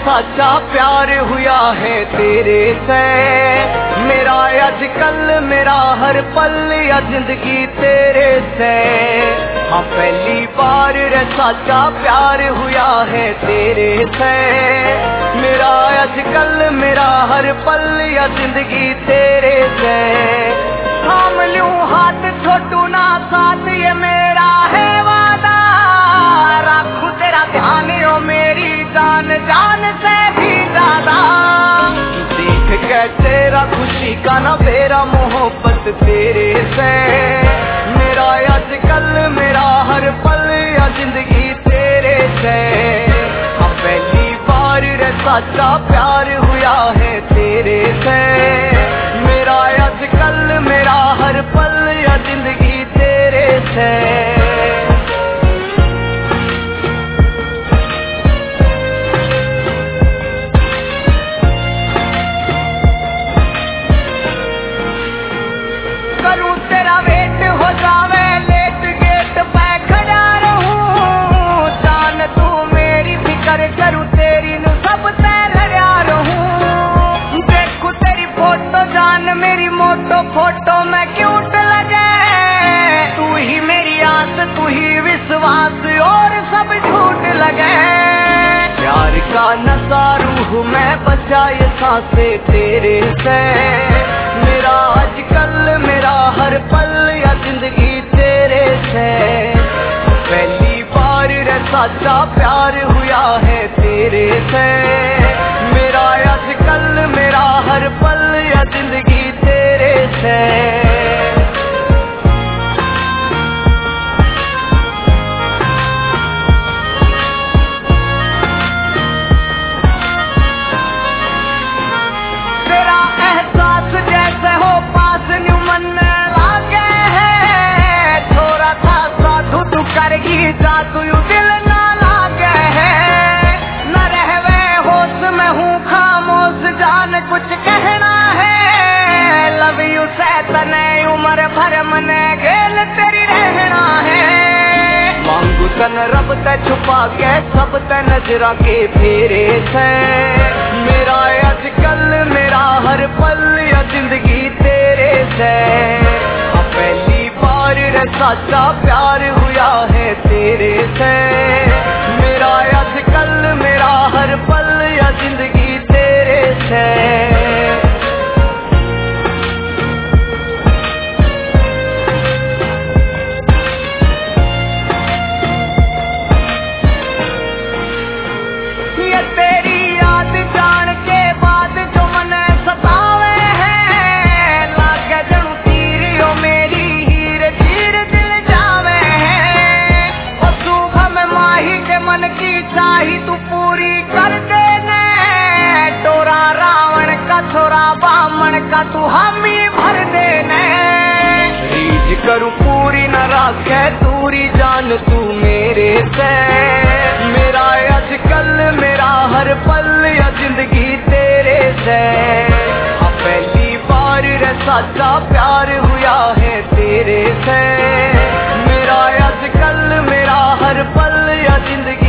साचा प्यार हुआ है तेरे से। मेरा आजकल मेरा हर पल या जिंदगी तेरे से। हाँ पहली बार रे साचा प्यार हुआ है तेरे से। मेरा आजकल मेरा हर पल या जिंदगी तेरे से। थाम लूं हाथ छोटू ना साथ ये मेरा है वादा। रखूं तेरा ध्यान ओ मेरी जान जान से भी ज्यादा। देख के तेरा खुशी का ना मेरा मोहब्बत तेरे से। मेरा आजकल मेरा हर पल या जिंदगी तेरे से। हाँ पहली बार रे साचा प्यार हुआ है तेरे से। मेरा आजकल मेरा हर पल या जिंदगी तेरे से। करूं तेरा वेट हो जावे लेट गेट पे खड़ा रहूं। जान तू मेरी फिक्र करूं तेरी नु सब ते लड़ा रहूं। देखूं तेरी फोटो जान मेरी मोटो फोटो में क्यूट लगे। तू ही मेरी आस तू ही विश्वास और सब झूठ लगे। प्यार का नशा रूह में बचा ये सांसें तेरे से। मेरा आजकल मेरा हर पल या जिंदगी तेरे से। पहली बार रे साचा प्यार हुआ है तेरे से। मेरा आजकल मेरा हर पल या जिंदगी तेरे से। तेरा एहसास जैसे हो पास न्यू मन लागे है। थोड़ा था साधु तू करगी जादू यू दिल ना लागे है। न रहवे होश में हूँ खामोश जान कुछ कहना है। लव यू से तने उम्र भर मने गेल तेरी रहना है। मांगू तन रब ते छुपा के सब ते नजरा के फेरे से। मेरा आजकल मेरा हर पल या जिंदगी तेरे से। पहली बार रे साचा प्यार हुआ है तेरे से। मेरा आजकल मेरा हर पल या जिंदगी तेरे से। ये तेरी याद जान के बाद जो मने सतावे है। लागे जणू तीर ओ मेरी हीर चीर दिल जावे है। ओ सुबह में माही के मन की चाही तू पूरी कर देने। डोरा रावण का छोरा बामण का तू हामी भर देने। रीझ करूं पूरी न राखे दूरी जान तू मेरे से। मेरा आजकल मेरा हर पल या जिंदगी तेरे से। पहली बार रे साचा प्यार हुआ है तेरे से। मेरा आजकल मेरा हर पल या जिंदगी